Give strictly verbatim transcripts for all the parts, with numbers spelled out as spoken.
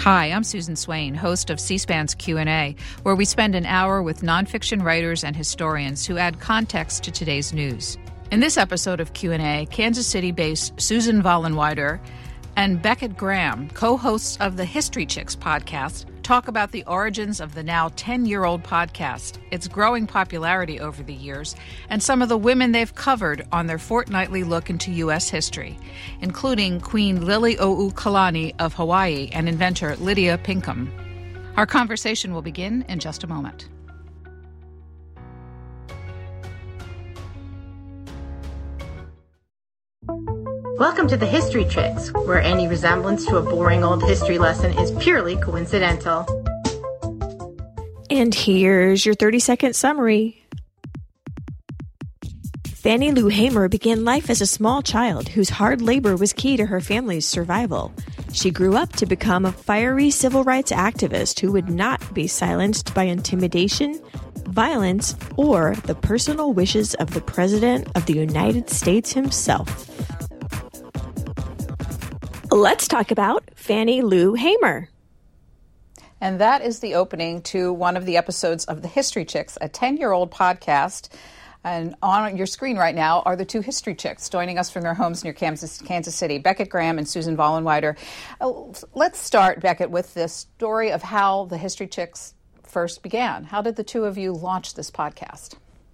Hi, I'm Susan Swain, host of C-SPAN's Q and A, where we spend an hour with nonfiction writers and historians who add context to today's news. In this episode of Q and A, Kansas City-based Susan Vollenweider and Beckett Graham, co-hosts of the History Chicks podcast, talk about the origins of the now ten-year-old podcast, its growing popularity over the years, and some of the women they've covered on their fortnightly look into U S history, including Queen Liliuokalani of Hawaii and inventor Lydia Pinkham. Our conversation will begin in just a moment. Welcome to the History Chicks, where any resemblance to a boring old history lesson is purely coincidental. And here's your thirty-second summary. Fannie Lou Hamer began life as a small child whose hard labor was key to her family's survival. She grew up to become a fiery civil rights activist who would not be silenced by intimidation, violence, or the personal wishes of the President of the United States himself. Let's talk about Fannie Lou Hamer. And that is the opening to one of the episodes of The History Chicks, a ten-year-old podcast. And on your screen right now are the two History Chicks joining us from their homes near Kansas, Kansas City, Beckett Graham and Susan Vollenweider. Uh, let's start, Beckett, with this story of how the History Chicks first began. How did the two of you launch this podcast?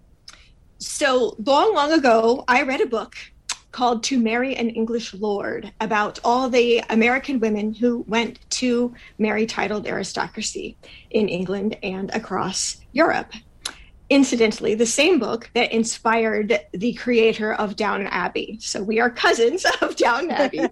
So long, long ago, I read a book called To Marry an English Lord, about all the American women who went to marry titled aristocracy in England and across Europe. Incidentally, the same book that inspired the creator of Downton Abbey. So we are cousins of Downton Abbey.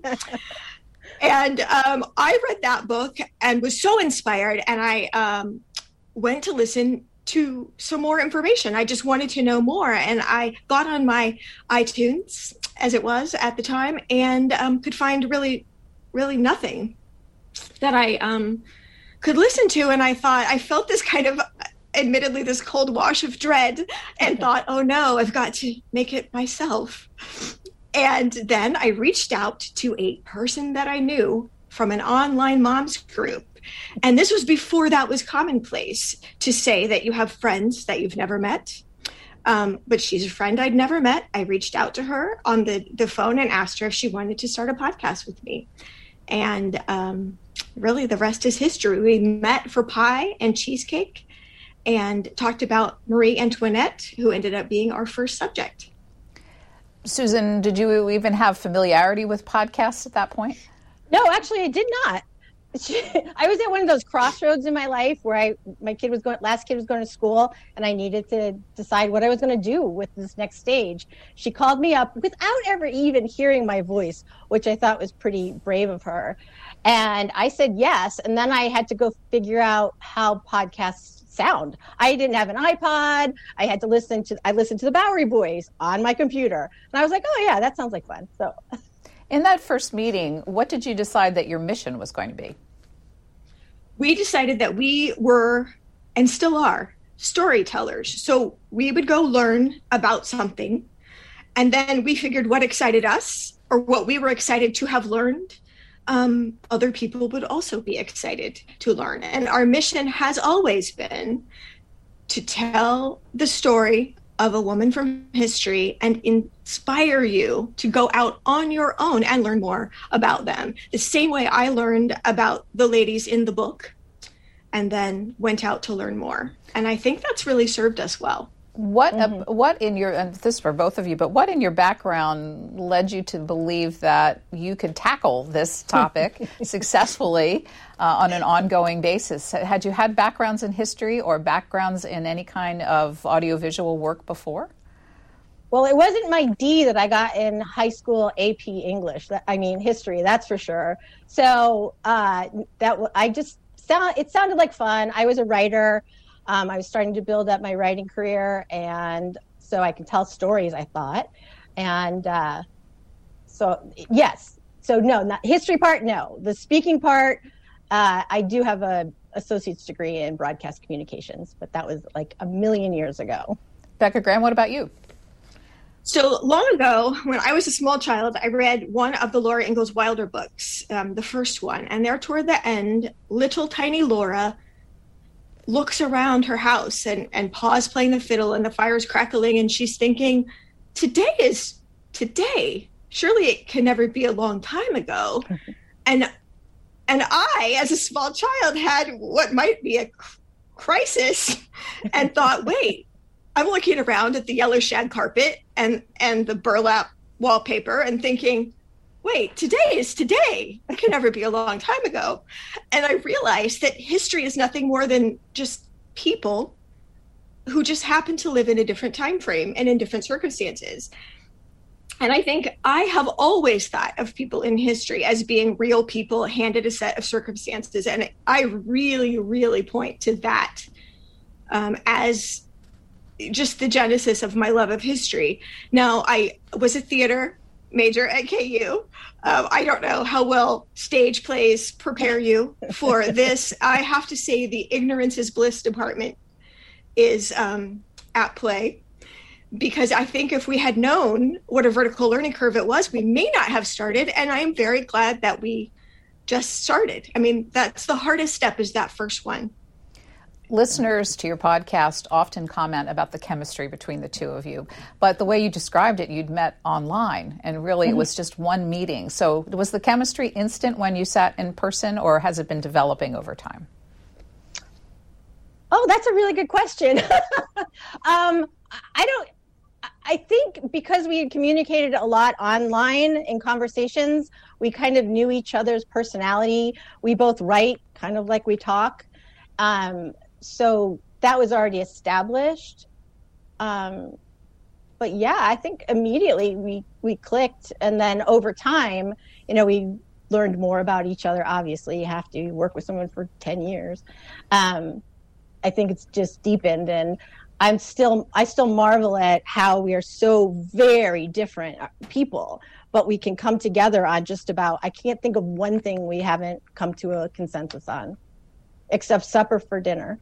And um, I read that book and was so inspired, and I um, went to listen to some more information. I just wanted to know more. And I got on my iTunes, as it was at the time, and um, could find really, really nothing that I um, could listen to. And I thought, I felt this kind of, admittedly, this cold wash of dread, and thought, oh no, I've got to make it myself. And then I reached out to a person that I knew from an online moms group. And this was before that was commonplace, to say that you have friends that you've never met. Um, but she's a friend I'd never met. I reached out to her on the, the phone and asked her if she wanted to start a podcast with me. And um, really, the rest is history. We met for pie and cheesecake and talked about Marie Antoinette, who ended up being our first subject. Susan, did you even have familiarity with podcasts at that point? No, actually, I did not. I was at one of those crossroads in my life where I, my kid was going, last kid was going to school, and I needed to decide what I was going to do with this next stage. She called me up without ever even hearing my voice, which I thought was pretty brave of her. And I said yes. And then I had to go figure out how podcasts sound. I didn't have an iPod. I had to listen to, I listened to the Bowery Boys on my computer. And I was like, oh yeah, that sounds like fun. So. In that first meeting, what did you decide that your mission was going to be? We decided that we were, and still are, storytellers. So we would go learn about something, and then we figured what excited us, or what we were excited to have learned, um, other people would also be excited to learn. And our mission has always been to tell the story of a woman from history and inspire you to go out on your own and learn more about them. The same way I learned about the ladies in the book and then went out to learn more. And I think that's really served us well. What mm-hmm. uh, what in your, and this is for both of you, but what in your background led you to believe that you could tackle this topic successfully uh, on an ongoing basis? Had you had backgrounds in history or backgrounds in any kind of audiovisual work before? Well, it wasn't my D that I got in high school A P English. I mean, history, that's for sure. So uh, that I just sound, it sounded like fun. I was a writer. Um, I was starting to build up my writing career, and so I can tell stories, I thought. And uh, so, yes. So no, not history part, no. The speaking part, uh, I do have a associate's degree in broadcast communications, but that was like a million years ago. Beckett Graham, what about you? So long ago, when I was a small child, I read one of the Laura Ingalls Wilder books, um, the first one. And there toward the end, little tiny Laura looks around her house and, and Pa's playing the fiddle and the fire's crackling. And she's thinking, today is today. Surely it can never be a long time ago. and and I, as a small child, had what might be a crisis and thought, wait, I'm looking around at the yellow shag carpet and, and the burlap wallpaper and thinking, wait, today is today. It can never be a long time ago. And I realized that history is nothing more than just people who just happen to live in a different time frame and in different circumstances. And I think I have always thought of people in history as being real people handed a set of circumstances. And I really, really point to that um, as just the genesis of my love of history. Now, I was a theater major at K U. Um, I don't know how well stage plays prepare you for this. I have to say the ignorance is bliss department is um, at play, because I think if we had known what a vertical learning curve it was, we may not have started. And I am very glad that we just started. I mean, that's the hardest step, is that first one. Listeners to your podcast often comment about the chemistry between the two of you, but the way you described it, you'd met online, and really mm-hmm. it was just one meeting. So was the chemistry instant when you sat in person, or has it been developing over time? Oh, that's a really good question. um, I don't, I think because we had communicated a lot online in conversations, we kind of knew each other's personality. We both write kind of like we talk. Um, So that was already established. Um, but yeah, I think immediately we, we clicked. And then over time, you know, we learned more about each other. Obviously, you have to work with someone for ten years. Um, I think it's just deepened. And I'm still, I still marvel at how we are so very different people, but we can come together on just about, I can't think of one thing we haven't come to a consensus on. Except supper for dinner.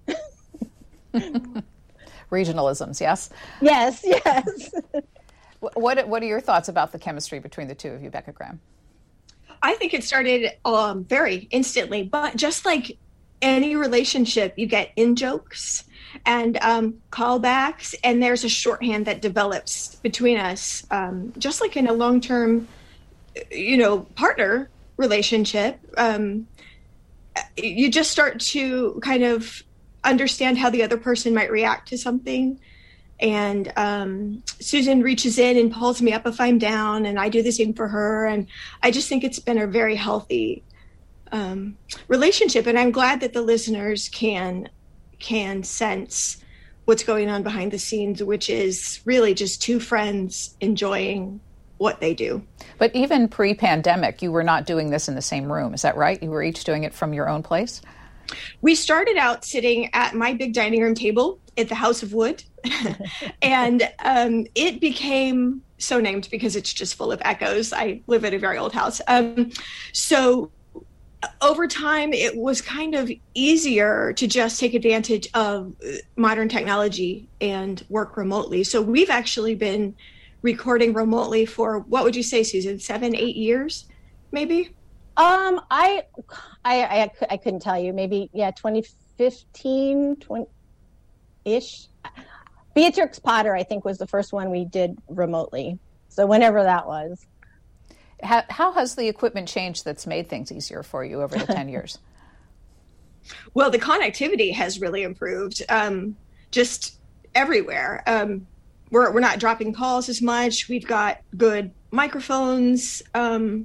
Regionalisms, yes? Yes, yes. What What are your thoughts about the chemistry between the two of you, Becca Graham? I think it started um, very instantly, but just like any relationship, you get in-jokes and um, callbacks, and there's a shorthand that develops between us, um, just like in a long-term, you know, partner relationship. Um, you just start to kind of understand how the other person might react to something. And um, Susan reaches in and pulls me up if I'm down, and I do the same for her. And I just think it's been a very healthy um, relationship. And I'm glad that the listeners can can sense what's going on behind the scenes, which is really just two friends enjoying what they do. But even pre-pandemic, you were not doing this in the same room. Is that right? You were each doing it from your own place? We started out sitting at my big dining room table at the House of Wood. and um, it became so named because it's just full of echoes. I live at a very old house. Um, so over time, it was kind of easier to just take advantage of modern technology and work remotely. So we've actually been recording remotely for, what would you say, Susan, seven, eight years, maybe? Um, I, I, I, I couldn't tell you. Maybe, yeah, twenty fifteen, twenty-ish. Beatrix Potter, I think, was the first one we did remotely. So whenever that was. How, how has the equipment changed that's made things easier for you over the ten years? Well, the connectivity has really improved, um, just everywhere. Um, we're we're not dropping calls as much. We've got good microphones. Um,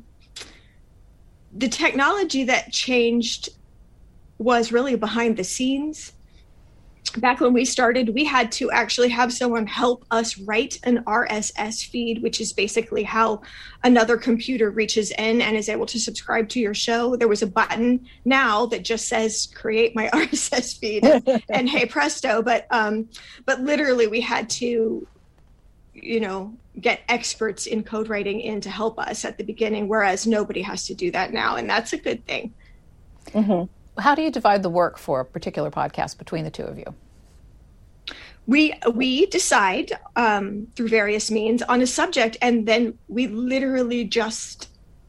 the technology that changed was really behind the scenes. Back when we started, we had to actually have someone help us write an R S S feed, which is basically how another computer reaches in and is able to subscribe to your show. There was a button now that just says create my R S S feed and, and hey presto. But um, but literally we had to, you know, get experts in code writing in to help us at the beginning, whereas nobody has to do that now. And that's a good thing. Mm-hmm. How do you divide the work for a particular podcast between the two of you? we we decide um, through various means on a subject, and then we literally just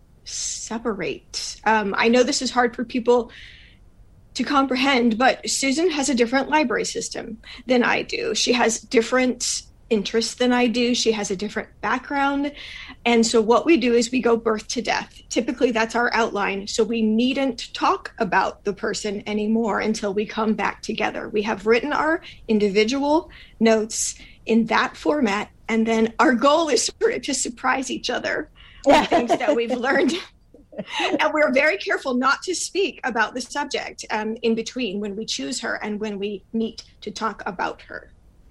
separate. Um, I know this is hard for people to comprehend, but Susan has a different library system than I do. She has different interests than I do. She has a different background. And so what we do is we go birth to death. Typically that's our outline. So we needn't talk about the person anymore until we come back together. We have written our individual notes in that format. And then our goal is sort of to surprise each other with things that we've learned. And we're very careful not to speak about the subject um, in between when we choose her and when we meet to talk about her.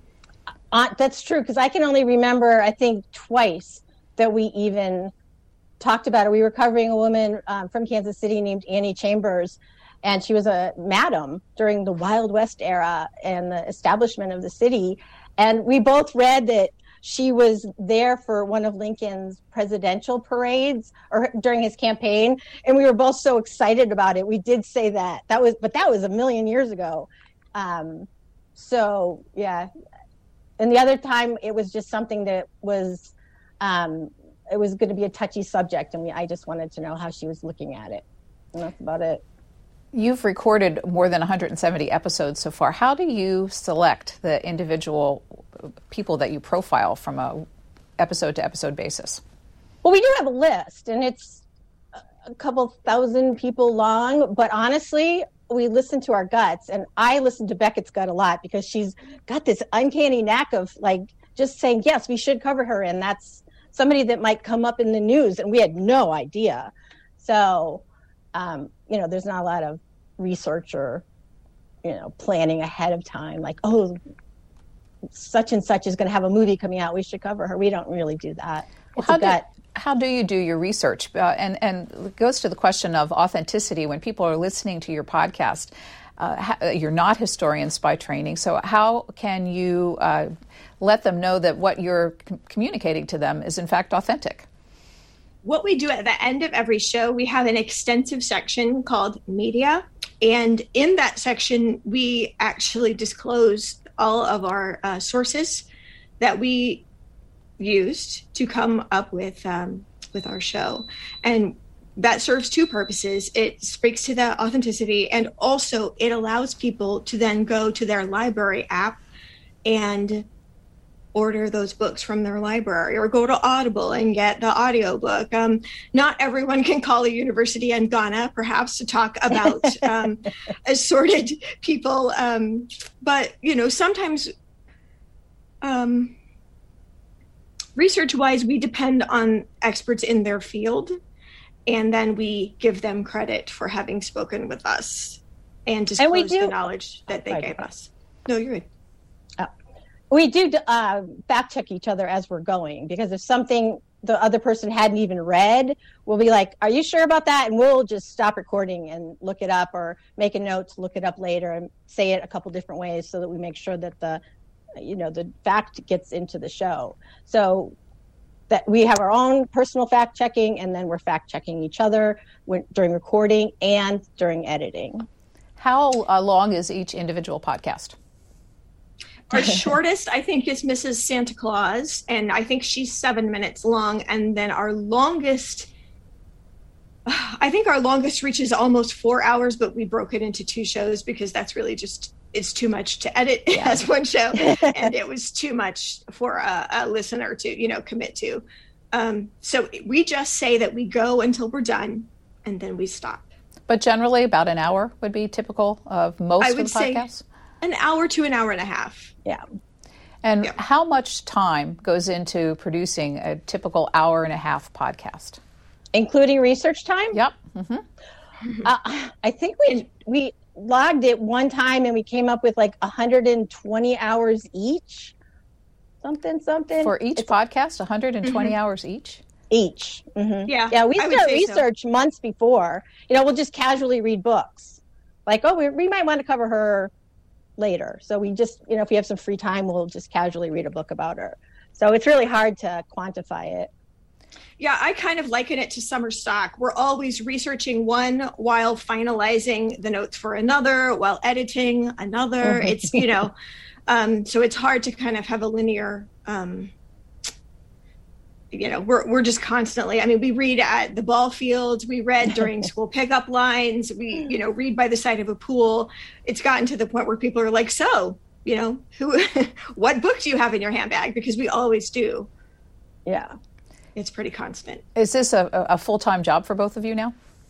Uh, that's true, because I can only remember, I think, twice that we even talked about it. We were covering a woman um, from Kansas City named Annie Chambers, and she was a madam during the Wild West era and the establishment of the city. And we both read that she was there for one of Lincoln's presidential parades or during his campaign. And we were both so excited about it. We did say that. That was, but that was a million years ago. Um, so, yeah. And the other time, it was just something that was, um, it was going to be a touchy subject. And we, I just wanted to know how she was looking at it. And that's about it. You've recorded more than one hundred seventy episodes so far. How do you select the individual people that you profile from a episode to episode basis? Well, we do have a list, and it's a couple thousand people long. But honestly, we listen to our guts, and I listen to Beckett's gut a lot because she's got this uncanny knack of like just saying, yes, we should cover her. And that's somebody that might come up in the news and we had no idea. So, um, you know, there's not a lot of research or, you know, planning ahead of time. Like, oh, such and such is going to have a movie coming out. We should cover her. We don't really do that. It's Well, a gut. How do you do your research? Uh, and, and it goes to the question of authenticity. When people are listening to your podcast, uh, ha- you're not historians by training. So how can you uh, let them know that what you're com- communicating to them is in fact authentic? What we do at the end of every show, we have an extensive section called media. And in that section, we actually disclose all of our uh, sources that we used to come up with um, with our show. And that serves two purposes. It speaks to the authenticity, and also it allows people to then go to their library app and order those books from their library, or go to Audible and get the audiobook. Um, not everyone can call a university in Ghana, perhaps, to talk about um, assorted people. Um, but, you know, sometimes um, research-wise, we depend on experts in their field, and then we give them credit for having spoken with us and disclose And we do- the knowledge that they Right. gave us. No, you're good. We do uh, fact check each other as we're going, because if something the other person hadn't even read, we'll be like, are you sure about that? And we'll just stop recording and look it up, or make a note to look it up later and say it a couple different ways so that we make sure that the, you know, the fact gets into the show. So that we have our own personal fact checking, and then we're fact checking each other when, during recording and during editing. How uh, long is each individual podcast? Our shortest, I think, is Missus Santa Claus, and I think she's seven minutes long. And then our longest, I think our longest reaches almost four hours, but we broke it into two shows because that's really just, it's too much to edit yeah. as one show. And it was too much for a, a listener to, you know, commit to. Um, so we just say that we go until we're done, and then we stop. But generally about an hour would be typical of most I of the would say podcasts? An hour to an hour and a half. Yeah. And Yeah. how much time goes into producing a typical hour and a half podcast? Including research time? Yep. Mm-hmm. Uh, I think we we logged it one time and we came up with like one hundred twenty hours each. Something, something. For each It's podcast, one hundred twenty Mm-hmm. hours each? each. Mm-hmm. Yeah, Yeah, we I would start say so. research months before. You know, we'll just casually read books. Like, oh, we, we might want to cover her later. So we just, you know, if we have some free time, we'll just casually read a book about her. So it's really hard to quantify it. Yeah, I kind of liken it to summer stock. We're always researching one while finalizing the notes for another, while editing another. It's, you know, Um, so it's hard to kind of have a linear, um, you know, we're we're just constantly, I mean, we read at the ball fields, we read during school pickup lines, we, you know, read by the side of a pool. It's gotten to the point where people are like, so, you know, who, what book do you have in your handbag? Because we always do. Yeah. It's pretty constant. Is this a, a full-time job for both of you now?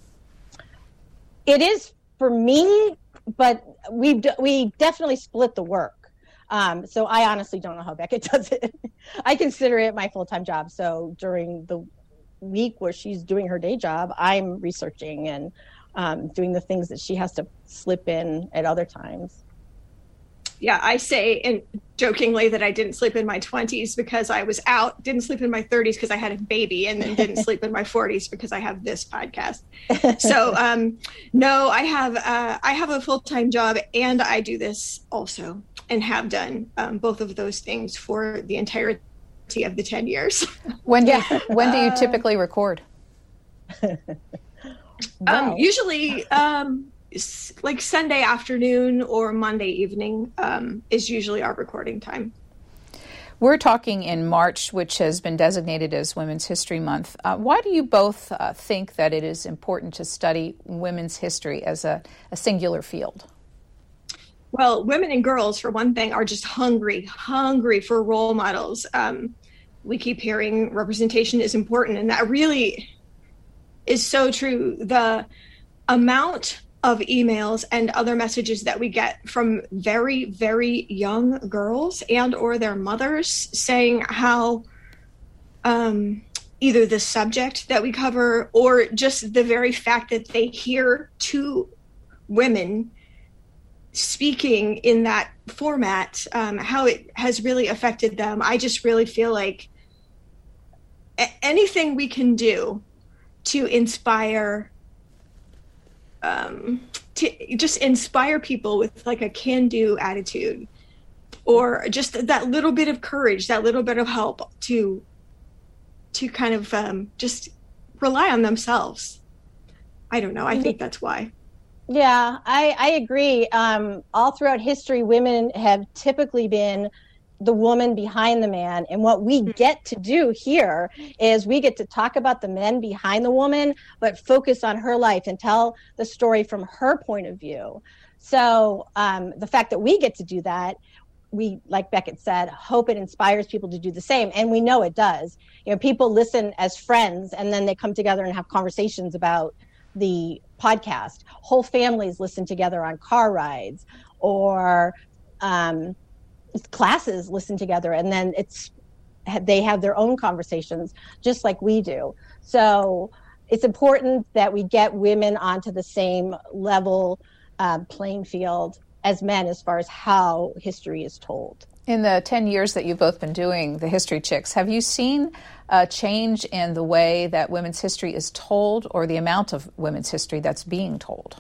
It is for me, but we we definitely split the work. Um, so I honestly don't know how Beckett does it. I consider it my full-time job. So during the week where she's doing her day job, I'm researching and um, doing the things that she has to slip in at other times. Yeah, I say and jokingly that I didn't sleep in my twenties because I was out, didn't sleep in my thirties because I had a baby, and then didn't sleep in my forties because I have this podcast. So um, no, I have uh, I have a full-time job, and I do this also, and have done um, both of those things for the entirety of the ten years. When do you, when do you typically record? um, usually. Um, like Sunday afternoon or Monday evening um, is usually our recording time. We're talking in March, which has been designated as Women's History Month. Uh, why do you both uh, think that it is important to study women's history as a, a singular field? Well, women and girls, for one thing, are just hungry, hungry for role models. Um, we keep hearing representation is important, and that really is so true. The amount of emails and other messages that we get from very, very young girls and or their mothers saying how um, either the subject that we cover or just the very fact that they hear two women speaking in that format, um, how it has really affected them. I just really feel like a- anything we can do to inspire Um, to just inspire people with like a can-do attitude, or just that little bit of courage, that little bit of help to to kind of um, just rely on themselves. I don't know. I think that's why. Yeah, I, I agree. Um, all throughout history, women have typically been the woman behind the man. And what we get to do here is we get to talk about the men behind the woman, but focus on her life and tell the story from her point of view. So um, the fact that we get to do that, we, like Beckett said, hope it inspires people to do the same. And we know it does. You know, people listen as friends, and then they come together and have conversations about the podcast. Whole families listen together on car rides, or um, classes listen together, and then it's they have their own conversations just like we do. So it's important that we get women onto the same level uh, playing field as men as far as how history is told. In the ten years that you've both been doing the History Chicks, have you seen a change in the way that women's history is told, or the amount of women's history that's being told?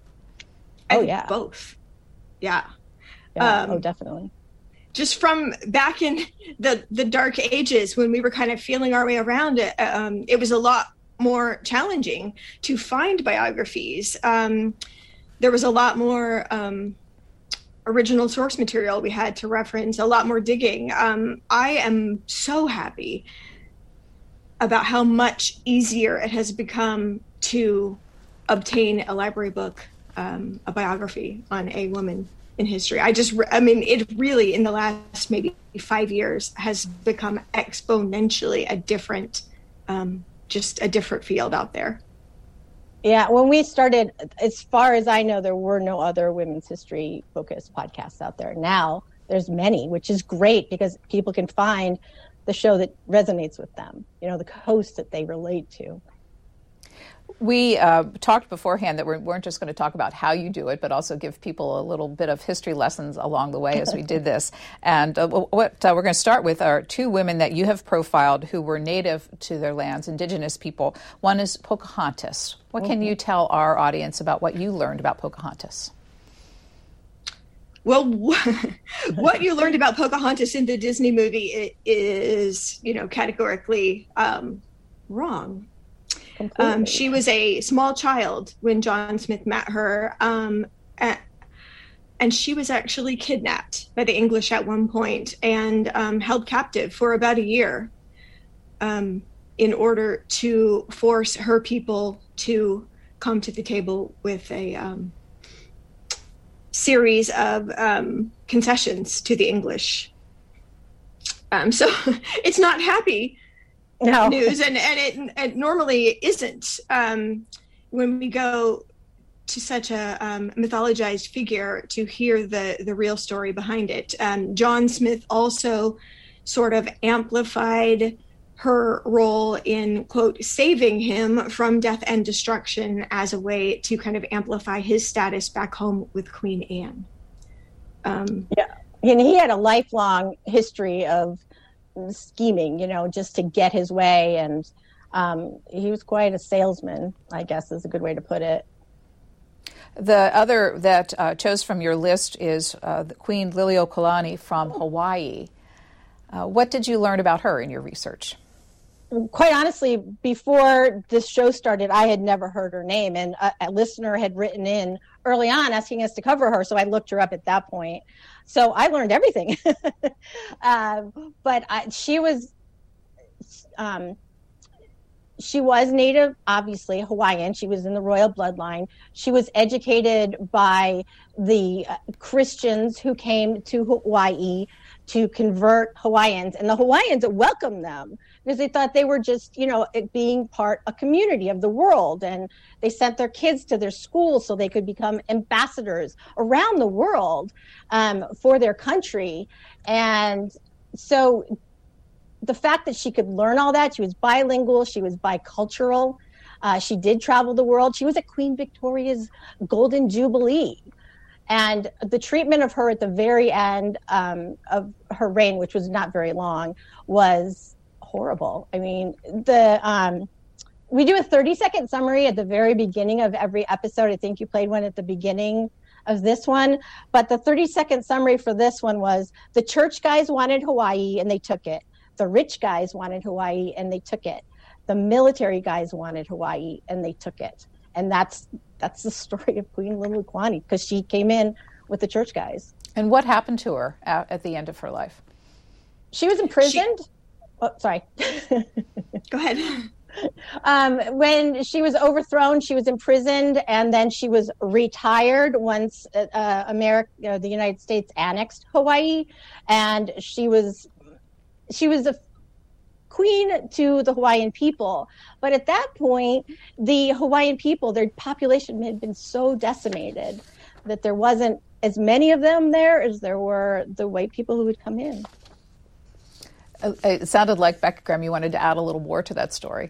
Oh, yeah. Both. Yeah. Yeah. Um, oh, definitely. Just from back in the, the dark ages when we were kind of feeling our way around it, um, it was a lot more challenging to find biographies. Um, there was a lot more um, original source material we had to reference, a lot more digging. Um, I am so happy about how much easier it has become to obtain a library book, um, a biography on a woman in history. I just, I mean, it really, in the last maybe five years, has become exponentially a different, um, just a different field out there. Yeah, when we started, as far as I know, there were no other women's history focused podcasts out there. Now there's many, which is great because people can find the show that resonates with them, you know, the host that they relate to. We uh, talked beforehand that we weren't just going to talk about how you do it, but also give people a little bit of history lessons along the way as we did this. And uh, what uh, we're going to start with are two women that you have profiled who were native to their lands, indigenous people. One is Pocahontas. What mm-hmm. can you tell our audience about what you learned about Pocahontas? Well, what you learned about Pocahontas in the Disney movie is, you know, categorically um, wrong. Um, she was a small child when John Smith met her. Um, and she was actually kidnapped by the English at one point and um, held captive for about a year um, in order to force her people to come to the table with a um, series of um, concessions to the English. Um, so it's not happy no. news, and, and it, it normally isn't um, when we go to such a um, mythologized figure to hear the, the real story behind it. Um, John Smith also sort of amplified her role in, quote, saving him from death and destruction as a way to kind of amplify his status back home with Queen Anne. Um, yeah, and he had a lifelong history of scheming, you know, just to get his way. And um, he was quite a salesman, I guess is a good way to put it. The other that uh, chose from your list is uh, the Queen Liliuokalani from Hawaii. Uh, what did you learn about her in your research? Quite honestly, before this show started, I had never heard her name, and a, a listener had written in early on asking us to cover her, so I looked her up at that point. So I learned everything. uh, but I, she was... Um, She was Native, obviously, Hawaiian. She was in the royal bloodline. She was educated by the uh, Christians who came to Hawaii to convert Hawaiians. And the Hawaiians welcomed them because they thought they were just, you know, being part, a community of the world. And they sent their kids to their schools so they could become ambassadors around the world um, for their country. And so the fact that she could learn all that, she was bilingual, she was bicultural, uh, she did travel the world. She was at Queen Victoria's Golden Jubilee. And the treatment of her at the very end um, of her reign, which was not very long, was horrible. I mean, the um, we do a thirty-second summary at the very beginning of every episode. I think you played one at the beginning of this one. But the thirty-second summary for this one was, the church guys wanted Hawaii and they took it. The rich guys wanted Hawaii and they took it. The military guys wanted Hawaii and they took it. And that's that's the story of Queen Liliuokalani, because she came in with the church guys. And what happened to her at, at the end of her life? She was imprisoned. She... Oh, sorry. Go ahead. Um, when she was overthrown, she was imprisoned, and then she was retired once uh, America, uh, the United States annexed Hawaii, and she was she was a queen to the Hawaiian people. But at that point, the Hawaiian people, their population had been so decimated that there wasn't as many of them there as there were the white people who would come in. It sounded like, Becca Graham, you wanted to add a little more to that story.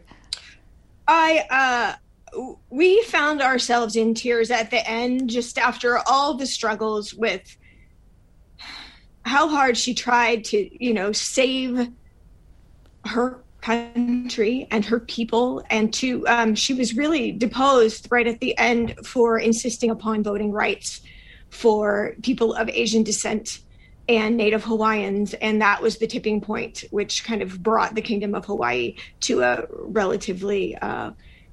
I, uh, we found ourselves in tears at the end, just after all the struggles with how hard she tried to, you know, save her country and her people. And to, um, she was really deposed right at the end for insisting upon voting rights for people of Asian descent and Native Hawaiians. And that was the tipping point, which kind of brought the Kingdom of Hawaii to a relatively uh,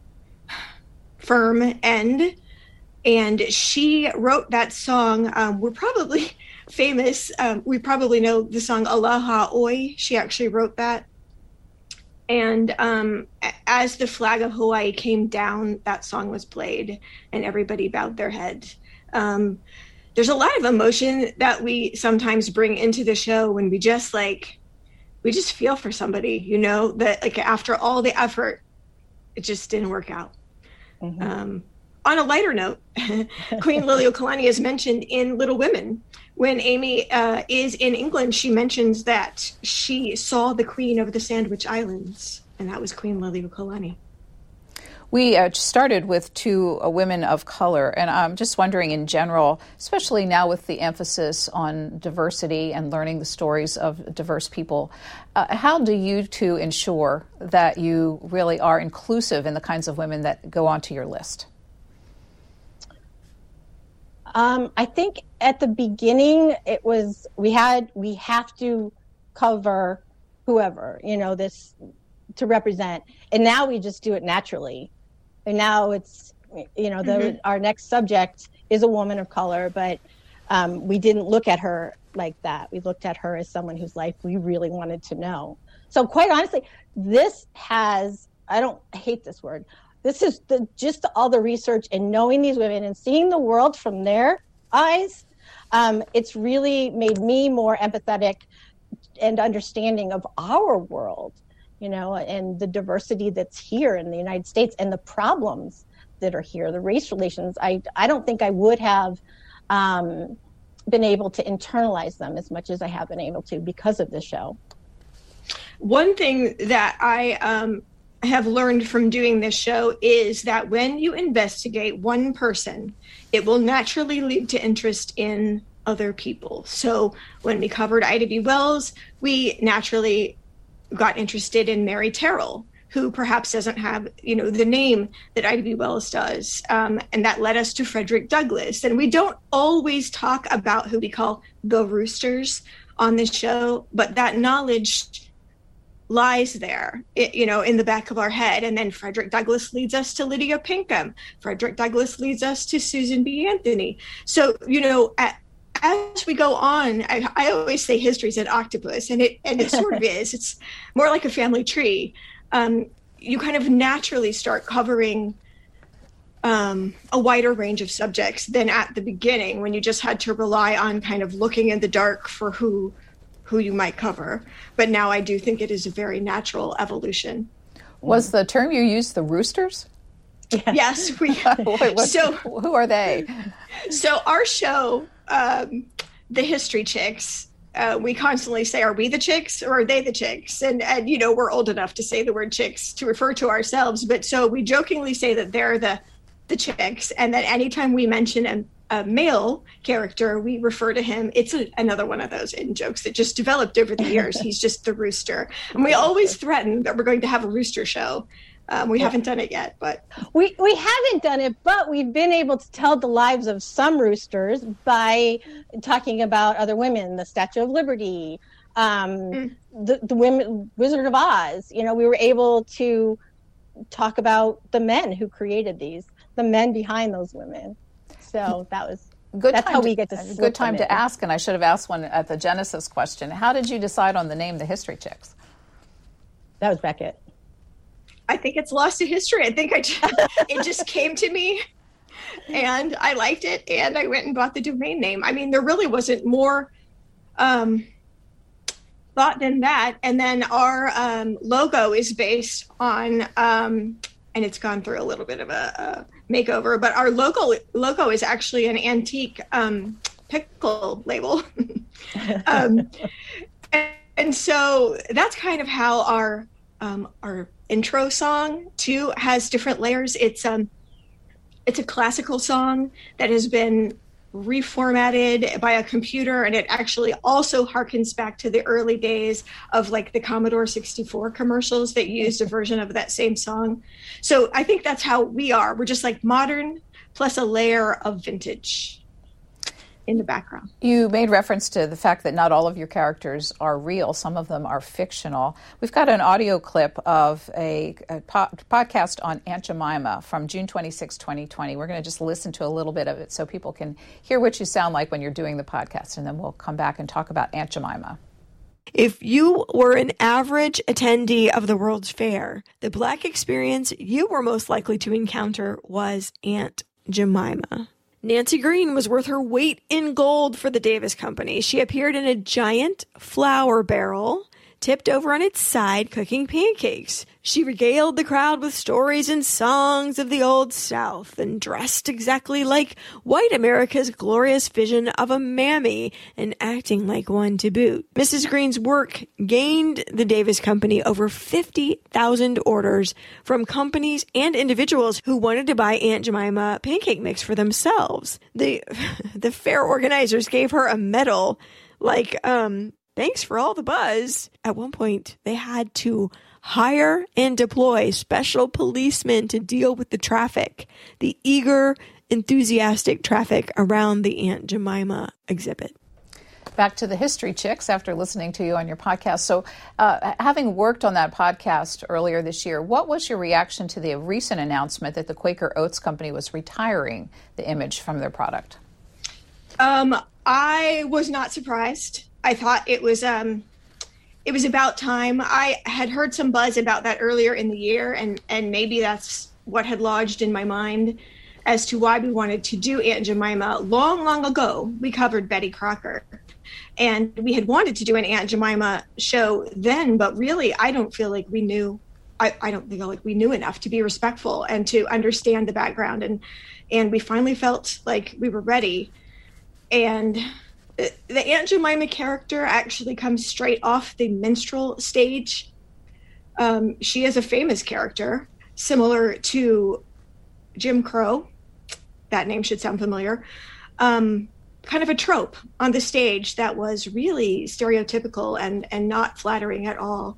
firm end. And she wrote that song. Um, we're probably famous. Um, we probably know the song Aloha Oi. She actually wrote that. And um, as the flag of Hawaii came down, that song was played and everybody bowed their head. Um, there's a lot of emotion that we sometimes bring into the show when we just like, we just feel for somebody, you know, that like after all the effort, it just didn't work out. Mm-hmm. Um, on a lighter note, Queen Liliuokalani is mentioned in Little Women. When Amy uh, is in England, she mentions that she saw the Queen of the Sandwich Islands, and that was Queen Liliuokalani. We uh, started with two uh, women of color, and I'm just wondering in general, especially now with the emphasis on diversity and learning the stories of diverse people, uh, how do you two ensure that you really are inclusive in the kinds of women that go onto your list? Um, I think at the beginning it was, we had, we have to cover whoever, you know, this to represent. And now we just do it naturally. And now it's, you know, the, mm-hmm. our next subject is a woman of color, but um, we didn't look at her like that. We looked at her as someone whose life we really wanted to know. So quite honestly, this has, I don't I hate this word, this is the, just all the research and knowing these women and seeing the world from their eyes. Um, it's really made me more empathetic and understanding of our world, you know, and the diversity that's here in the United States and the problems that are here, the race relations. I, I don't think I would have um, been able to internalize them as much as I have been able to because of this show. One thing that I um, have learned from doing this show is that when you investigate one person, it will naturally lead to interest in other people. So when we covered Ida B. Wells, we naturally got interested in Mary Terrell, who perhaps doesn't have, you know, the name that Ida B. Wells does. Um, and that led us to Frederick Douglass. And we don't always talk about who we call the roosters on this show, but that knowledge lies there, it, you know, in the back of our head. And then Frederick Douglass leads us to Lydia Pinkham. Frederick Douglass leads us to Susan B. Anthony. So, you know, at, as we go on, I, I always say history's an octopus, and it and it sort of is. It's more like a family tree. Um, you kind of naturally start covering um, a wider range of subjects than at the beginning, when you just had to rely on kind of looking in the dark for who who you might cover. But now I do think it is a very natural evolution. Was the term you used the roosters? Yeah. Yes. We, Wait, what, so who are they? So our show, um, The History Chicks, uh, we constantly say, are we the chicks or are they the chicks? And, and, you know, we're old enough to say the word chicks to refer to ourselves. But so we jokingly say that they're the, the chicks. And that anytime we mention a, a male character, we refer to him. It's a, another one of those in jokes that just developed over the years. He's just the rooster. And we always threaten that we're going to have a rooster show. Um, we yeah. haven't done it yet, but we we haven't done it, but we've been able to tell the lives of some roosters by talking about other women, the Statue of Liberty, um, mm. the the women, Wizard of Oz. You know, we were able to talk about the men who created these, the men behind those women. So that was good. That's time how to, we get to. Good time to ask, and I should have asked one at the Genesis question. How did you decide on the name, The History Chicks? That was Beckett. I think it's lost to history. I think I just, it just came to me and I liked it and I went and bought the domain name. I mean, there really wasn't more um, thought than that. And then our um, logo is based on, um, and it's gone through a little bit of a, a makeover, but our logo logo is actually an antique um, pickle label. um, and, and so that's kind of how our um, our intro song too has different layers. It's um it's a classical song that has been reformatted by a computer, and it actually also harkens back to the early days of like the Commodore sixty-four commercials that used a version of that same song. So I think that's how we are. We're just like modern plus a layer of vintage in the background. You made reference to the fact that not all of your characters are real. Some of them are fictional. We've got an audio clip of a, a po- podcast on Aunt Jemima from June twenty-sixth, twenty twenty. We're going to just listen to a little bit of it so people can hear what you sound like when you're doing the podcast, and then we'll come back and talk about Aunt Jemima. If you were an average attendee of the World's Fair, the Black experience you were most likely to encounter was Aunt Jemima. Nancy Green was worth her weight in gold for the Davis Company. She appeared in a giant flour barrel, tipped over on its side, cooking pancakes. She regaled the crowd with stories and songs of the Old South and dressed exactly like white America's glorious vision of a mammy and acting like one to boot. Missus Green's work gained the Davis Company over fifty thousand orders from companies and individuals who wanted to buy Aunt Jemima pancake mix for themselves. The, the fair organizers gave her a medal like, um, thanks for all the buzz. At one point, they had to hire and deploy special policemen to deal with the traffic, the eager, enthusiastic traffic around the Aunt Jemima exhibit. Back to the History Chicks after listening to you on your podcast. So uh, having worked on that podcast earlier this year, what was your reaction to the recent announcement that the Quaker Oats Company was retiring the image from their product? Um, I was not surprised. I thought it was um, it was about time. I had heard some buzz about that earlier in the year, and and maybe that's what had lodged in my mind as to why we wanted to do Aunt Jemima. Long, long ago, we covered Betty Crocker, and we had wanted to do an Aunt Jemima show then, but really, I don't feel like we knew. I, I don't feel like we knew enough to be respectful and to understand the background, and and we finally felt like we were ready. And the Aunt Jemima character actually comes straight off the minstrel stage. Um, she is a famous character, similar to Jim Crow. That name should sound familiar. Um, kind of a trope on the stage that was really stereotypical and, and not flattering at all.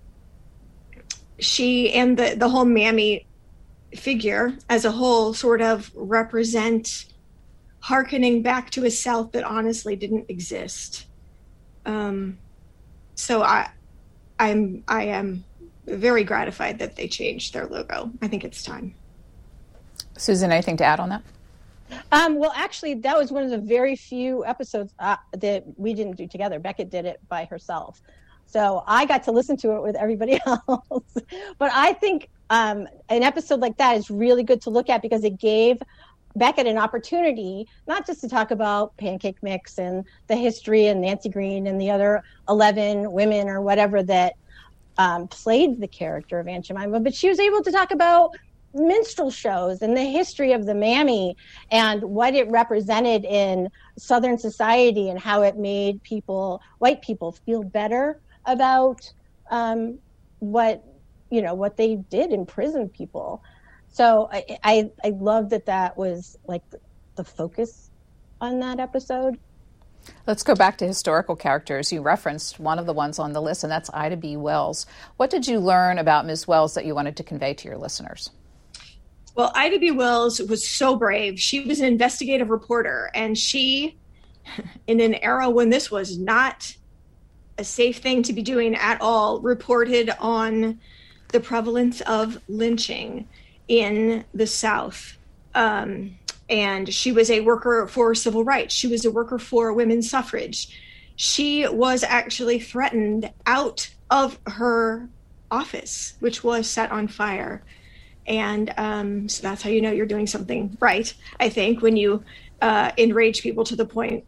She and the, the whole Mammy figure as a whole sort of represent hearkening back to a South that honestly didn't exist. Um, so I, I'm, I am very gratified that they changed their logo. I think it's time. Susan, anything to add on that? Um, well, actually, that was one of the very few episodes uh, that we didn't do together. Beckett did it by herself. So I got to listen to it with everybody else. But I think um, an episode like that is really good to look at because it gave Beckett an opportunity, not just to talk about Pancake Mix and the history and Nancy Green and the other eleven women or whatever that um, played the character of Aunt Jemima, but she was able to talk about minstrel shows and the history of the Mammy and what it represented in Southern society and how it made people, white people, feel better about um, what, you know, what they did imprison people. So I, I, I love that that was like the, the focus on that episode. Let's go back to historical characters. You referenced one of the ones on the list, and that's Ida B. Wells. What did you learn about Miz Wells that you wanted to convey to your listeners? Well, Ida B. Wells was so brave. She was an investigative reporter, and she, in an era when this was not a safe thing to be doing at all, reported on the prevalence of lynching in the South. Um, and she was a worker for civil rights. She was a worker for women's suffrage. She was actually threatened out of her office, which was set on fire. And um, so that's how you know you're doing something right, I think, when you uh, enrage people to the point.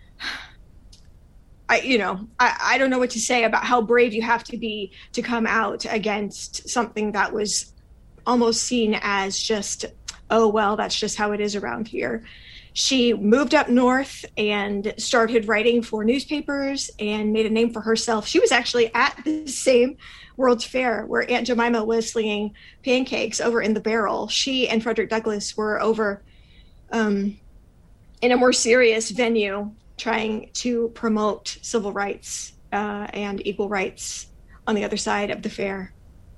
I, you know, I, I don't know what to say about how brave you have to be to come out against something that was almost seen as just, oh, well, that's just how it is around here. She moved up north and started writing for newspapers and made a name for herself. She was actually at the same World's Fair where Aunt Jemima was slinging pancakes over in the barrel. She and Frederick Douglass were over um, in a more serious venue trying to promote civil rights uh, and equal rights on the other side of the fair.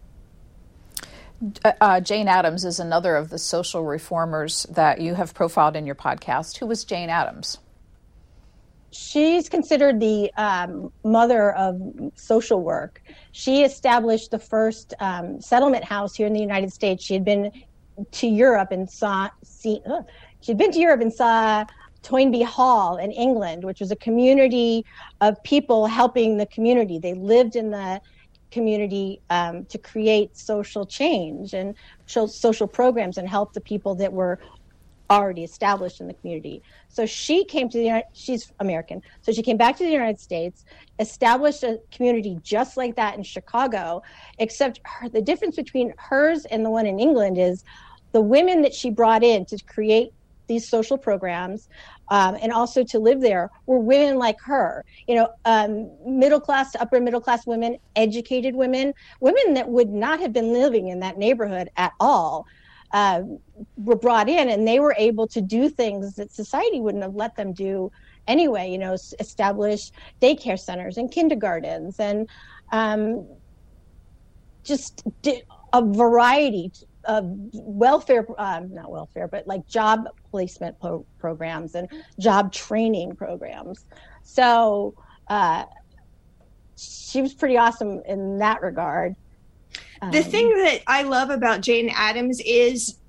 Uh, Jane Addams is another of the social reformers that you have profiled in your podcast. Who was Jane Addams? She's considered the um, mother of social work. She established the first um, settlement house here in the United States. She had been to Europe and saw, see, uh, she'd been to Europe and saw Toynbee Hall in England, which was a community of people helping the community. They lived in the community um, to create social change and social programs and help the people that were already established in the community. So she came to the United, she's American. So she came back to the United States, established a community just like that in Chicago, except her, the difference between hers and the one in England is the women that she brought in to create these social programs um, and also to live there were women like her, you know, um, middle class to upper middle class women, educated women, women that would not have been living in that neighborhood at all, uh, were brought in, and they were able to do things that society wouldn't have let them do anyway, you know, establish daycare centers and kindergartens and um, just a variety of welfare, um, not welfare, but like job placement po- programs and job training programs. So uh, she was pretty awesome in that regard. The Um, thing that I love about Jane Addams is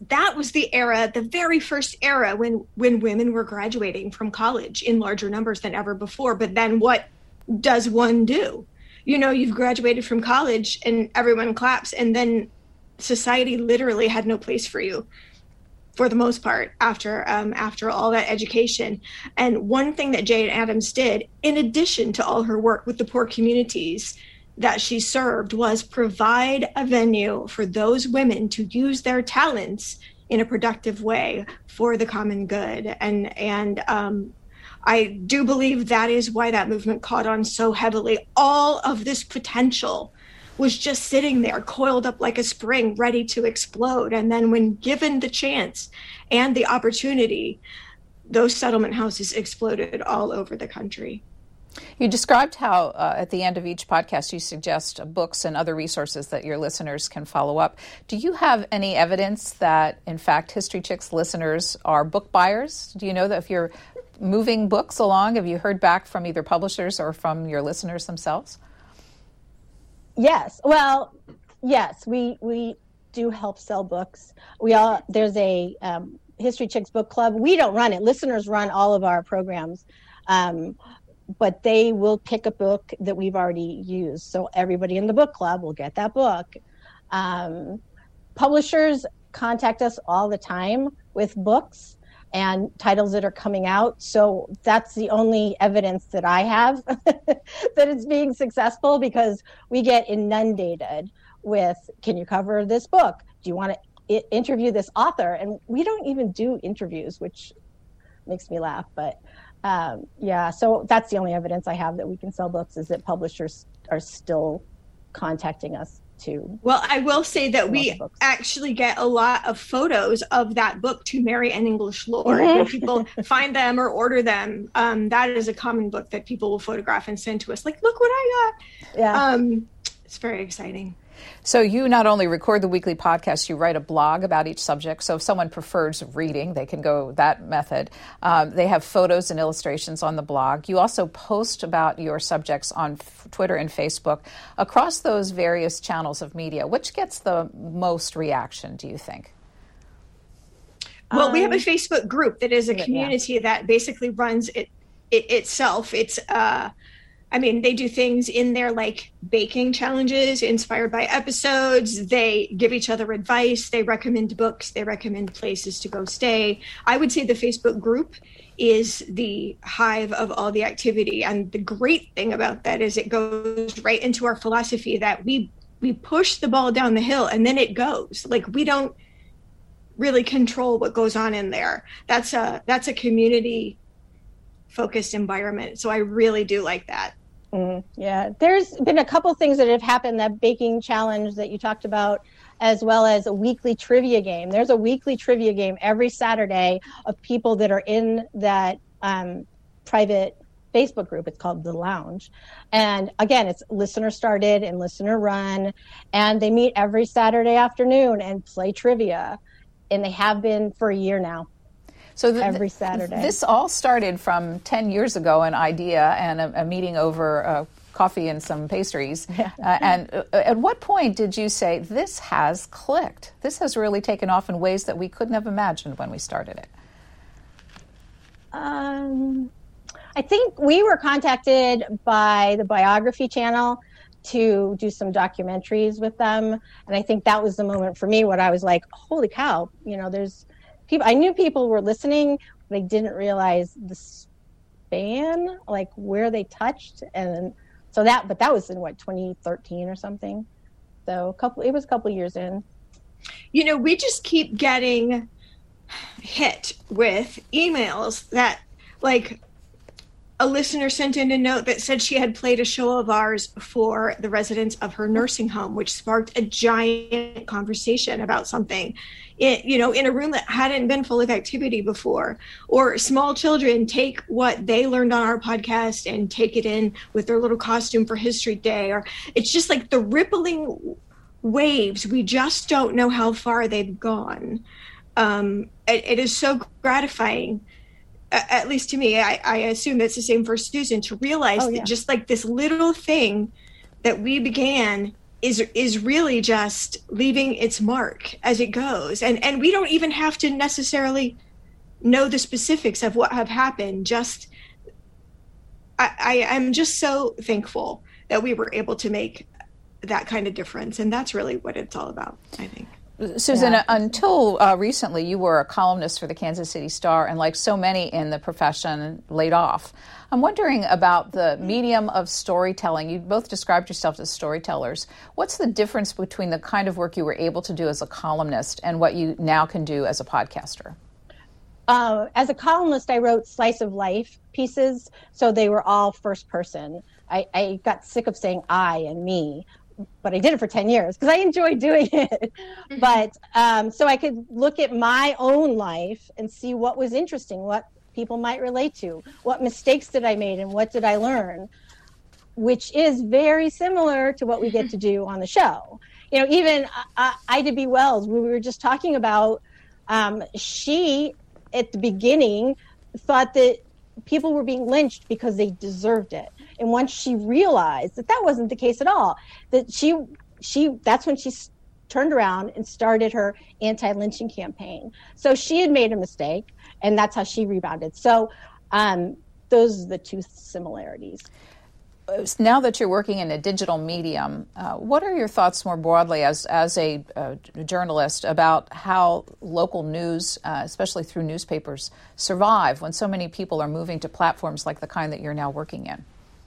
that was the era, the very first era when, when women were graduating from college in larger numbers than ever before. But then what does one do? You know, you've graduated from college and everyone claps, and then society literally had no place for you for the most part after um, after all that education. And one thing that Jane Addams did, in addition to all her work with the poor communities that she served, was provide a venue for those women to use their talents in a productive way for the common good. And and um, I do believe that is why that movement caught on so heavily. All of this potential was just sitting there, coiled up like a spring, ready to explode. And then when given the chance and the opportunity, those settlement houses exploded all over the country. You described how uh, at the end of each podcast you suggest books and other resources that your listeners can follow up. Do you have any evidence that, in fact, History Chicks listeners are book buyers? Do you know that if you're moving books along, have you heard back from either publishers or from your listeners themselves? Yes. Well, yes, we we do help sell books. We all there's a um, History Chicks book club. We don't run it. Listeners run all of our programs, um, but they will pick a book that we've already used. So everybody in the book club will get that book. Um, publishers contact us all the time with books and titles that are coming out. So that's the only evidence that I have that it's being successful, because we get inundated with, can you cover this book? Do you want to I- interview this author? And we don't even do interviews, which makes me laugh. But um, yeah, so that's the only evidence I have that we can sell books, is that publishers are still contacting us. To well, I will say that we actually get a lot of photos of that book, To Marry an English Lord. When people find them or order them, um, that is a common book that people will photograph and send to us. Like, look what I got. Yeah. Um, it's very exciting. So you not only record the weekly podcast, you write a blog about each subject. So if someone prefers reading, they can go that method. Um, they have photos and illustrations on the blog. You also post about your subjects on f- Twitter and Facebook. Across those various channels of media, which gets the most reaction, do you think? Well, um, we have a Facebook group that is a community yeah. that basically runs it, it itself. It's uh I mean, they do things in there like baking challenges inspired by episodes. They give each other advice. They recommend books. They recommend places to go stay. I would say the Facebook group is the hive of all the activity. And the great thing about that is it goes right into our philosophy that we we push the ball down the hill and then it goes. Like, we don't really control what goes on in there. That's a that's a community focused environment. So I really do like that. Mm, yeah, there's been a couple things that have happened, that baking challenge that you talked about, as well as a weekly trivia game. There's a weekly trivia game every Saturday of people that are in that um, private Facebook group. It's called The Lounge. And again, it's listener started and listener run. And they meet every Saturday afternoon and play trivia. And they have been for a year now. So th- every Saturday. This all started from ten years ago, an idea and a, a meeting over uh, coffee and some pastries. Yeah. Uh, and uh, at what point did you say, this has clicked? This has really taken off in ways that we couldn't have imagined when we started it? Um, I think we were contacted by the Biography Channel to do some documentaries with them. And I think that was the moment for me when I was like, holy cow, you know, there's people, I knew people were listening, but I didn't realize the span, like where they touched. And so that, but that was in what, twenty thirteen or something. So a couple, it was a couple years in. You know, we just keep getting hit with emails that, like, a listener sent in a note that said she had played a show of ours for the residents of her nursing home, which sparked a giant conversation about something, it, you know, in a room that hadn't been full of activity before. Or small children take what they learned on our podcast and take it in with their little costume for History Day. Or it's just like the rippling waves. We just don't know how far they've gone. Um, it, it is so gratifying. At least to me, I, I assume that's the same for Susan, to realize oh, yeah. that just like this little thing that we began is is really just leaving its mark as it goes. And and we don't even have to necessarily know the specifics of what have happened. Just I, I am just so thankful that we were able to make that kind of difference. And that's really what it's all about, I think. Susan, Yeah. until uh, recently, you were a columnist for the Kansas City Star, and like so many in the profession, laid off. I'm wondering about the medium of storytelling. You both described yourselves as storytellers. What's the difference between the kind of work you were able to do as a columnist and what you now can do as a podcaster? Uh, as a columnist, I wrote slice of life pieces, so they were all first person. I, I got sick of saying I and me, but I did it for ten years because I enjoyed doing it. Mm-hmm. But um, so I could look at my own life and see what was interesting, what people might relate to, what mistakes did I make and what did I learn, which is very similar to what we get to do on the show. You know, even uh, Ida B. Wells, we were just talking about, um, she at the beginning thought that people were being lynched because they deserved it. And once she realized that that wasn't the case at all, that she, she, that's when she turned around and started her anti-lynching campaign. So she had made a mistake, and that's how she rebounded. So um, those are the two similarities. Now that you're working in a digital medium, uh, what are your thoughts more broadly as, as a uh, journalist about how local news, uh, especially through newspapers, survive when so many people are moving to platforms like the kind that you're now working in?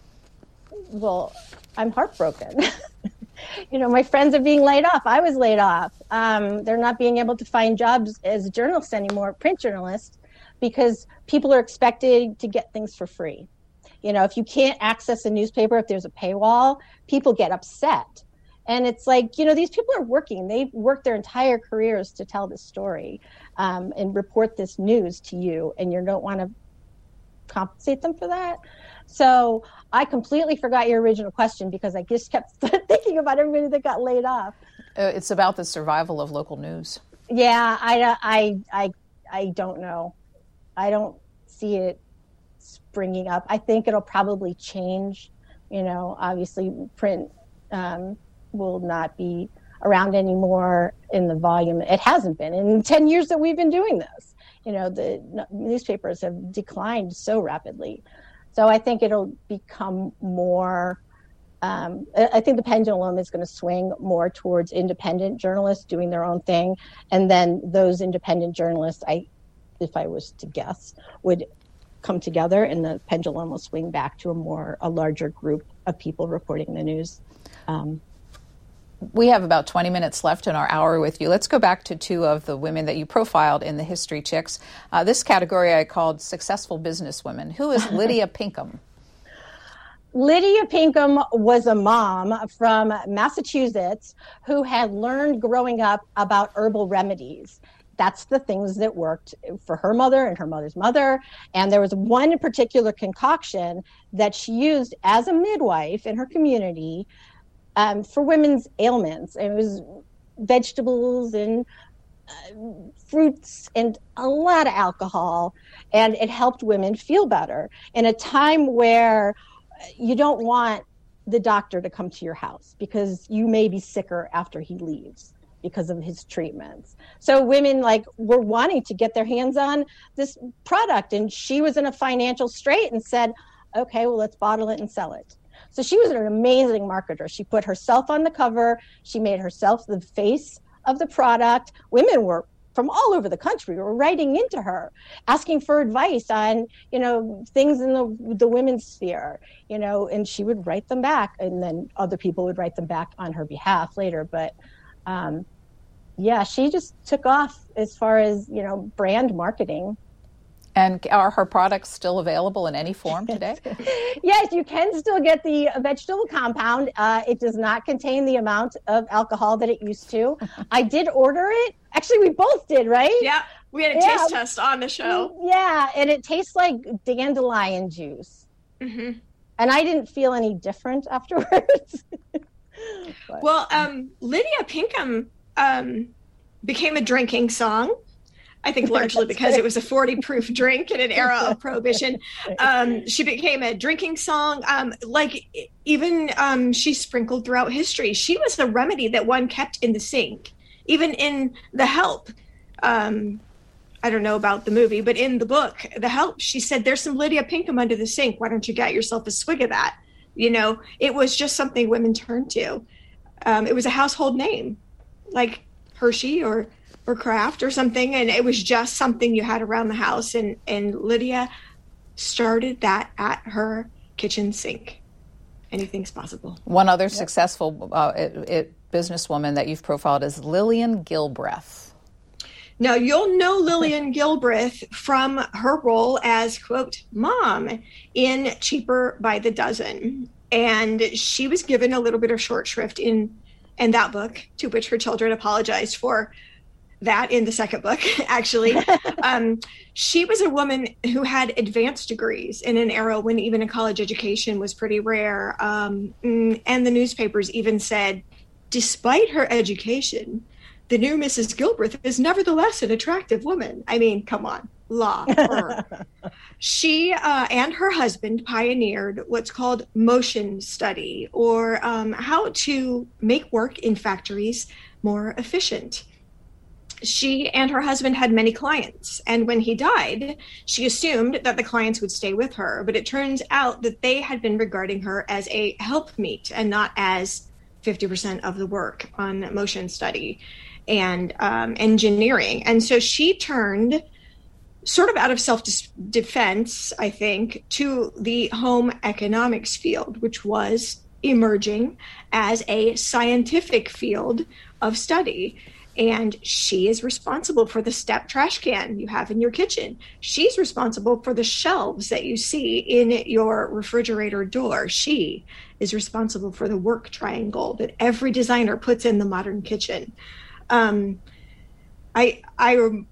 Well, I'm heartbroken. You know, my friends are being laid off. I was laid off. Um, they're not being able to find jobs as a journalist anymore, print journalists, because people are expected to get things for free. You know, if you can't access a newspaper, if there's a paywall, people get upset. And it's like, you know, these people are working. They've worked their entire careers to tell this story um, and report this news to you, and you don't want to compensate them for that. So I completely forgot your original question because I just kept thinking about everybody that got laid off. Uh, it's about the survival of local news. Yeah, I, I, I, I don't know. I don't see it springing up. I think it'll probably change. You know, obviously print um, will not be around anymore in the volume. It hasn't been in ten years that we've been doing this. You know, the newspapers have declined so rapidly. So I think it'll become more, um, I think the pendulum is going to swing more towards independent journalists doing their own thing. And then those independent journalists, I, if I was to guess, would come together and the pendulum will swing back to a more, a larger group of people reporting the news. Um, We have about twenty minutes left in our hour with you. Let's go back to two of the women that you profiled in the History Chicks. Uh, this category I called successful businesswomen. Who is Lydia Pinkham? Lydia Pinkham was a mom from Massachusetts who had learned growing up about herbal remedies. That's the things that worked for her mother and her mother's mother. And there was one particular concoction that she used as a midwife in her community Um, for women's ailments. It was vegetables and uh, fruits and a lot of alcohol, and it helped women feel better in a time where you don't want the doctor to come to your house because you may be sicker after he leaves because of his treatments. So women like were wanting to get their hands on this product, and she was in a financial strait and said, okay, well, let's bottle it and sell it. So she was an amazing marketer. She put herself on the cover. She made herself the face of the product. Women were from all over the country were writing into her, asking for advice on, you know, things in the the women's sphere, you know, and she would write them back, and then other people would write them back on her behalf later. But um, yeah, she just took off as far as, you know, brand marketing. And are her products still available in any form today? Yes, you can still get the vegetable compound. Uh, it does not contain the amount of alcohol that it used to. I did order it. Actually, we both did, right? Yeah, we had a yeah. taste test on the show. Yeah, and it tastes like dandelion juice. Mm-hmm. And I didn't feel any different afterwards. Well, um, Lydia Pinkham um, became a drinking song. I think largely because it was a forty proof drink in an era of prohibition. Um, she became a drinking song. Um, like even um, she sprinkled throughout history. She was the remedy that one kept in the sink. Even in The Help, um, I don't know about the movie, but in the book, The Help, she said, there's some Lydia Pinkham under the sink. Why don't you get yourself a swig of that? You know, it was just something women turned to. Um, it was a household name, like Hershey or or Kraft or something, and it was just something you had around the house. And, and Lydia started that at her kitchen sink. Anything's possible. One other yep. successful uh, it, it, businesswoman that you've profiled is Lillian Gilbreth. Now, you'll know Lillian Gilbreth from her role as, quote, mom in Cheaper by the Dozen. And she was given a little bit of short shrift in, in that book, to which her children apologized for that in the second book, actually. um, she was a woman who had advanced degrees in an era when even a college education was pretty rare. Um, and the newspapers even said, despite her education, the new Missus Gilbreth is nevertheless an attractive woman. I mean, come on, law. She uh, and her husband pioneered what's called motion study, or um, how to make work in factories more efficient. She and her husband had many clients, and when he died, she assumed that the clients would stay with her, but it turns out that they had been regarding her as a helpmeet and not as fifty percent of the work on motion study and um, engineering. And so she turned sort of out of self-defense, I think, to the home economics field, which was emerging as a scientific field of study. And she is responsible for the step trash can you have in your kitchen. She's responsible for the shelves that you see in your refrigerator door. She is responsible for the work triangle that every designer puts in the modern kitchen. Um, I I am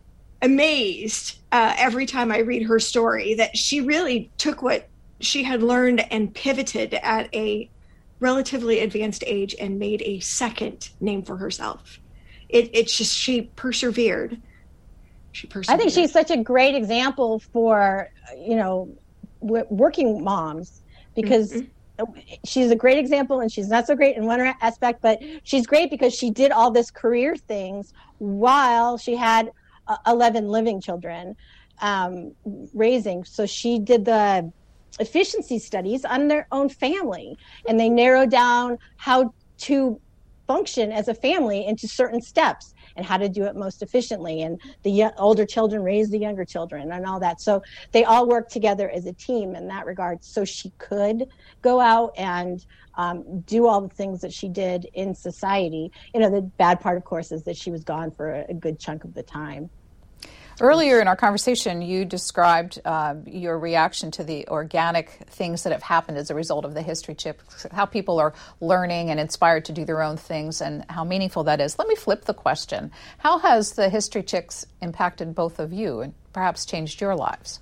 amazed uh, every time I read her story that she really took what she had learned and pivoted at a relatively advanced age and made a second name for herself. It, it's just, she persevered. She persevered. I think she's such a great example for, you know, w- working moms, because mm-hmm. she's a great example, and she's not so great in one aspect, but she's great because she did all this career things while she had uh, eleven living children um, raising. So she did the efficiency studies on their own family, and they narrowed down how to function as a family into certain steps and how to do it most efficiently. And the y- older children raise the younger children and all that. So they all work together as a team in that regard. So she could go out and um, do all the things that she did in society. You know, the bad part, of course, is that she was gone for a, a good chunk of the time. Earlier in our conversation, you described uh, your reaction to the organic things that have happened as a result of the History Chicks, how people are learning and inspired to do their own things, and how meaningful that is. Let me flip the question. How has the History Chicks impacted both of you and perhaps changed your lives?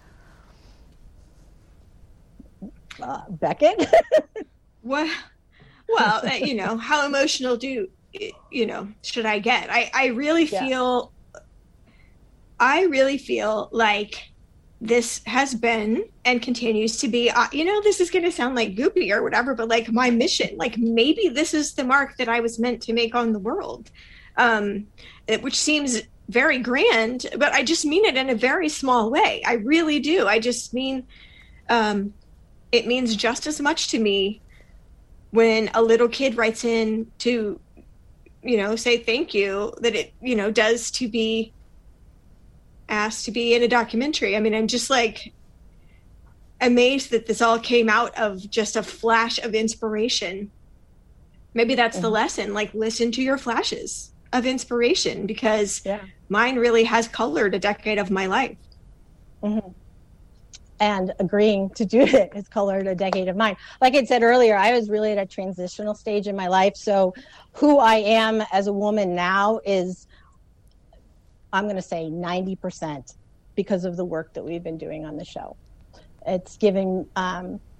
Uh, Beckett? well, well, uh, you know, how emotional do, you know, should I get? I, I really yeah. feel... I really feel like this has been and continues to be, uh, you know, this is going to sound like goopy or whatever, but like my mission, like maybe this is the mark that I was meant to make on the world, um, it, which seems very grand, but I just mean it in a very small way. I really do. I just mean, um, it means just as much to me when a little kid writes in to, you know, say thank you, that it, you know, does to be asked to be in a documentary. I mean, I'm just like amazed that this all came out of just a flash of inspiration. Maybe that's mm-hmm. the lesson, like listen to your flashes of inspiration, because yeah. mine really has colored a decade of my life. Mm-hmm. And agreeing to do it has colored a decade of mine. Like I said earlier, I was really at a transitional stage in my life. So who I am as a woman now is, I'm going to say ninety percent because of the work that we've been doing on the show. It's giving um,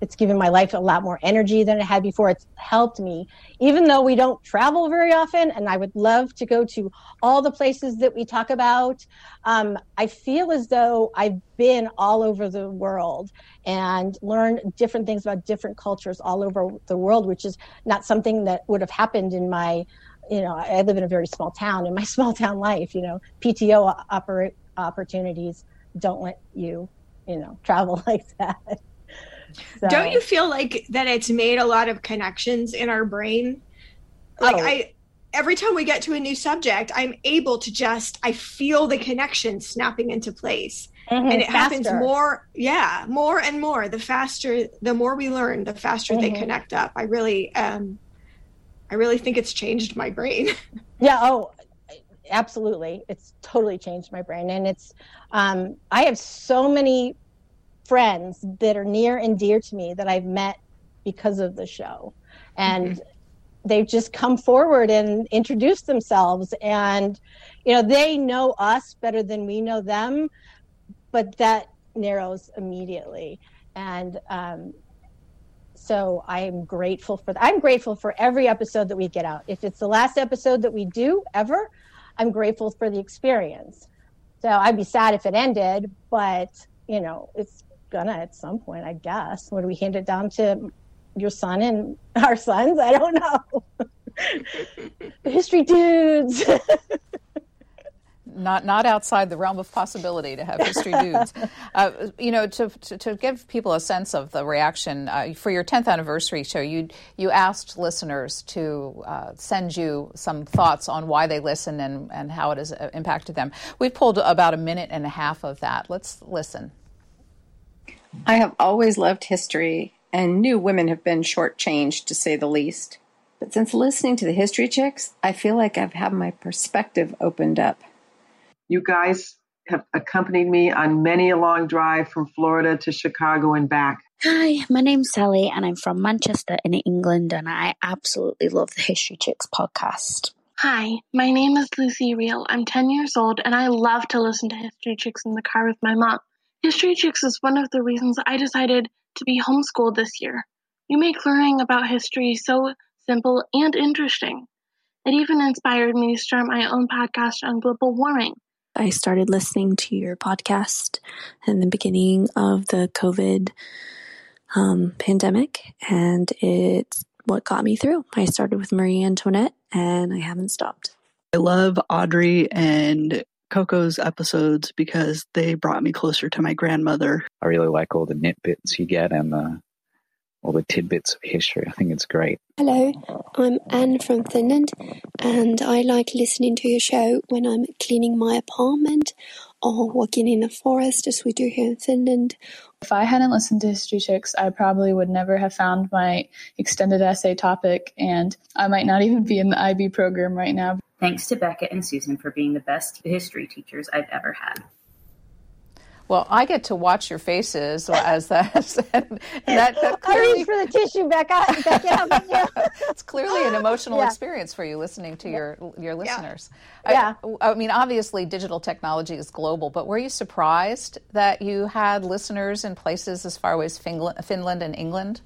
it's given my life a lot more energy than it had before. It's helped me, even though we don't travel very often, and I would love to go to all the places that we talk about. Um, I feel as though I've been all over the world and learned different things about different cultures all over the world, which is not something that would have happened in my, you know, I live in a very small town. In my small town life, you know, P T O oper- opportunities don't let you, you know, travel like that. So. Don't you feel like that it's made a lot of connections in our brain? Like oh. I, every time we get to a new subject, I'm able to just, I feel the connection snapping into place. Mm-hmm, and it faster. happens more, yeah, more and more. The faster, the more we learn, the faster mm-hmm. they connect up. I really, um, I really think it's changed my brain. Yeah. Oh, absolutely. It's totally changed my brain. And it's, um, I have so many friends that are near and dear to me that I've met because of the show, and mm-hmm. they've just come forward and introduced themselves, and you know, they know us better than we know them, but that narrows immediately. And um so I'm grateful for that. I'm grateful for every episode that we get out. If it's the last episode that we do ever, I'm grateful for the experience. So I'd be sad if it ended, but you know, it's gonna at some point, I guess. What do we hand it down to your son and our sons? I don't know. The history dudes. Not not outside the realm of possibility to have history dudes. Uh, you know, to, to to give people a sense of the reaction, uh, for your tenth anniversary show, you you asked listeners to uh, send you some thoughts on why they listen and, and how it has impacted them. We've pulled about a minute and a half of that. Let's listen. I have always loved history and knew women have been shortchanged, to say the least. But since listening to the History Chicks, I feel like I've had my perspective opened up. You guys have accompanied me on many a long drive from Florida to Chicago and back. Hi, my name's Sally and I'm from Manchester in England, and I absolutely love the History Chicks podcast. Hi, my name is Lucy Reel. I'm ten years old and I love to listen to History Chicks in the car with my mom. History Chicks is one of the reasons I decided to be homeschooled this year. You make learning about history so simple and interesting. It even inspired me to start my own podcast on global warming. I started listening to your podcast in the beginning of the COVID um, pandemic, and it's what got me through. I started with Marie Antoinette, and I haven't stopped. I love Audrey and Coco's episodes because they brought me closer to my grandmother. I really like all the nitbits you get and the, all the tidbits of history. I think it's great. Hello, I'm Anne from Finland, and I like listening to your show when I'm cleaning my apartment or walking in a forest, as we do here in Finland. If I hadn't listened to History Chicks, I probably would never have found my extended essay topic, and I might not even be in the I B program right now. Thanks to Beckett and Susan for being the best history teachers I've ever had. Well, I get to watch your faces as that. that, that clearly, I reach for the tissue, Becca. Beckett, how about you? It's clearly an emotional yeah. experience for you listening to yeah. your your listeners. Yeah. I, I mean, obviously, digital technology is global, but were you surprised that you had listeners in places as far away as Finland, Finland and England?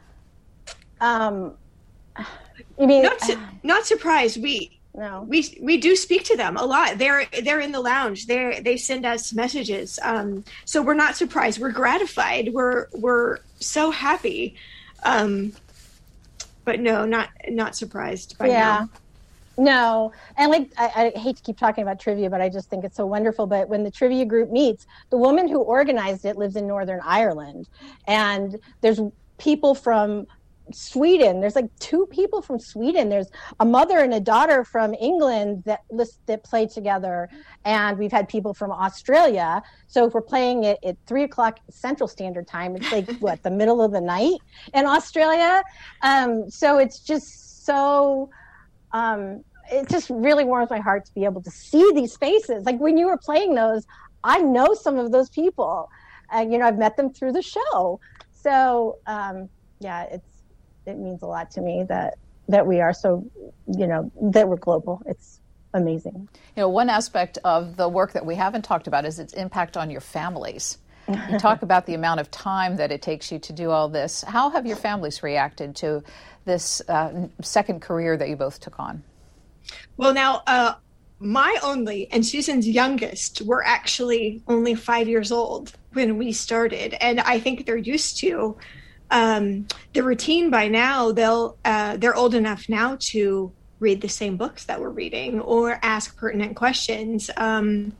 Um, you mean not su- not surprised. We. No. We we do speak to them a lot. They're they're in the lounge. They they send us messages. Um, so we're not surprised. We're gratified. We're we're so happy. Um, but no, not not surprised by yeah. now. No. And like I, I hate to keep talking about trivia, but I just think it's so wonderful. But when the trivia group meets, the woman who organized it lives in Northern Ireland, and there's people from Sweden. There's like two people from Sweden. There's a mother and a daughter from England that list, that play together, and we've had people from Australia. So if we're playing it at three o'clock Central Standard Time, it's like what, the middle of the night in Australia. Um, so it's just so. Um, it just really warms my heart to be able to see these faces. Like when you were playing those, I know some of those people, and you know I've met them through the show. So um, yeah, it's. It means a lot to me that that we are so, you know, that we're global. It's amazing. You know, one aspect of the work that we haven't talked about is its impact on your families. You talk about the amount of time that it takes you to do all this. How have your families reacted to this uh, second career that you both took on? Well, now, uh, my only and Susan's youngest were actually only five years old when we started. And I think they're used to um, the routine by now. They'll, uh, they're old enough now to read the same books that we're reading or ask pertinent questions. Um,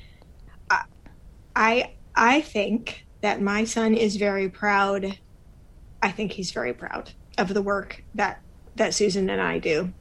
I, I think that my son is very proud. I think he's very proud of the work that, that Susan and I do.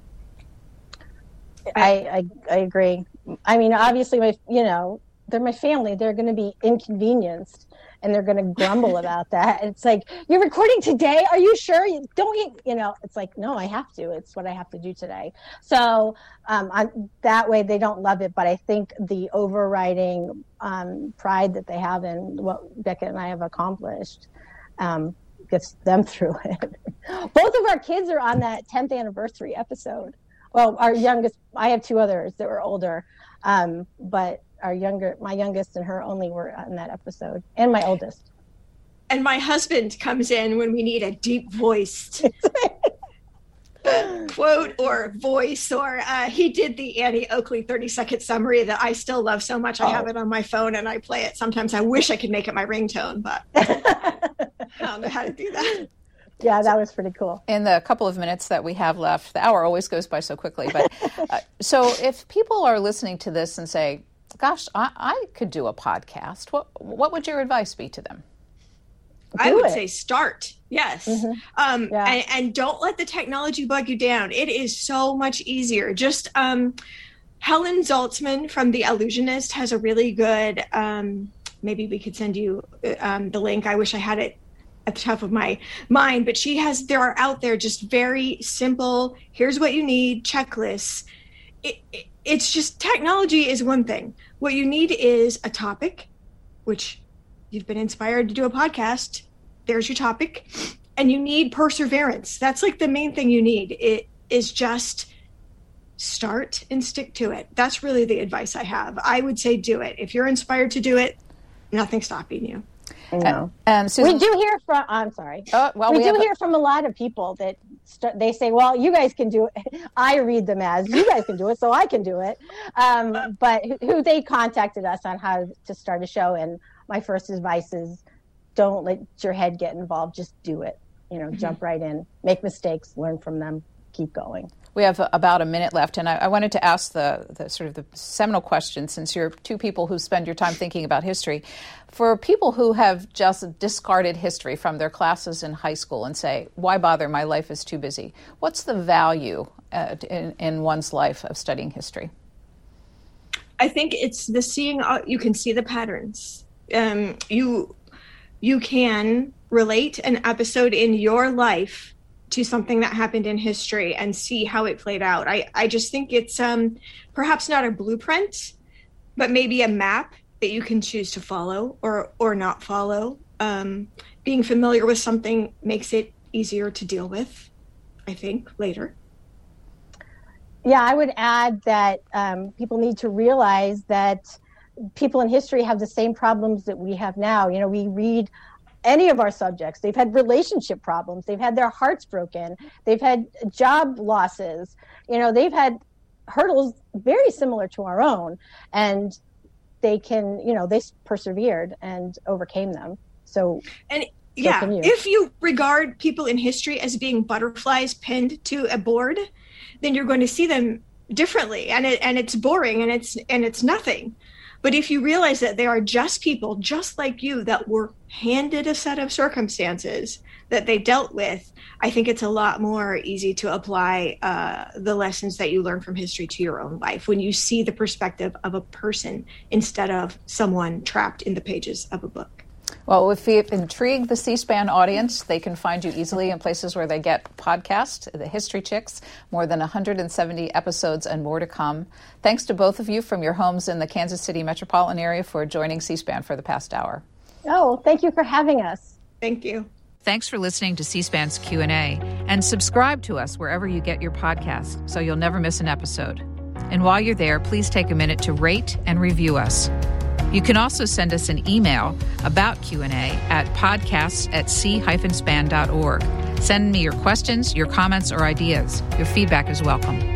I, I, I agree. I mean, obviously, my, you know, they're my family. They're going to be inconvenienced and they're going to grumble about that. It's like, you're recording today? Are you sure? You, don't you, you know, it's like, no, I have to. It's what I have to do today. So um, I, that way they don't love it. But I think the overriding um, pride that they have in what Beckett and I have accomplished um, gets them through it. Both of our kids are on that tenth anniversary episode. Well, our youngest, I have two others that were older, um, but our younger, my youngest and her only were in that episode, and my oldest. And my husband comes in when we need a deep voiced quote or voice, or uh, he did the Annie Oakley thirty second summary that I still love so much. I have it on my phone and I play it. Sometimes I wish I could make it my ringtone, but I don't know how to do that. Yeah, that was pretty cool. In the couple of minutes that we have left, the hour always goes by so quickly. But uh, so if people are listening to this and say, gosh, I, I could do a podcast, what what would your advice be to them? I Do would it. say start. Yes. Mhm. Um, Yeah. and, and don't let the technology bug you down. It is so much easier. Just um, Helen Zaltzman from The Illusionist has a really good, um, maybe we could send you um, the link. I wish I had it at the top of my mind, but she has, there are out there just very simple, here's what you need, checklists. It, it, it's just, technology is one thing. What you need is a topic, which you've been inspired to do a podcast. There's your topic. And you need perseverance. That's like the main thing you need. It is just start and stick to it. That's really the advice I have. I would say do it. If you're inspired to do it, nothing's stopping you. No. Um, Susan, we do hear from, I'm sorry. Oh, well, we, we do have- hear from a lot of people that start, they say, well, you guys can do it. I read them as, you guys can do it, so I can do it. Um, but who, who they contacted us on how to start a show. And my first advice is don't let your head get involved. Just do it. You know, mm-hmm. Jump right in, make mistakes, learn from them, keep going. We have about a minute left, and I, I wanted to ask the, the sort of the seminal question, since you're two people who spend your time thinking about history. For people who have just discarded history from their classes in high school and say, why bother, my life is too busy, what's the value uh, in, in one's life of studying history? I think it's the seeing, uh, you can see the patterns. Um, you, you can relate an episode in your life to something that happened in history and see how it played out. I, I just think it's um, perhaps not a blueprint, but maybe a map that you can choose to follow or, or not follow. Um, being familiar with something makes it easier to deal with, I think, later. Yeah, I would add that um, people need to realize that people in history have the same problems that we have now. You know, we read any of our subjects, they've had relationship problems, they've had their hearts broken, they've had job losses, you know, they've had hurdles very similar to our own, and they can, you know, they persevered and overcame them. So, and so yeah, can you. If you regard people in history as being butterflies pinned to a board, then you're going to see them differently, and it and it's boring and it's and it's nothing. But if you realize that they are just people, just like you, that were handed a set of circumstances that they dealt with, I think it's a lot more easy to apply uh, the lessons that you learn from history to your own life when you see the perspective of a person instead of someone trapped in the pages of a book. Well, if you intrigue the C-SPAN audience, they can find you easily in places where they get podcasts, the History Chicks, more than one hundred seventy episodes and more to come. Thanks to both of you from your homes in the Kansas City metropolitan area for joining C-SPAN for the past hour. Oh, thank you for having us. Thank you. Thanks for listening to C-SPAN's Q and A, and subscribe to us wherever you get your podcast so you'll never miss an episode. And while you're there, please take a minute to rate and review us. You can also send us an email about Q and A at podcasts at c dash span dot org. Send me your questions, your comments, or ideas. Your feedback is welcome.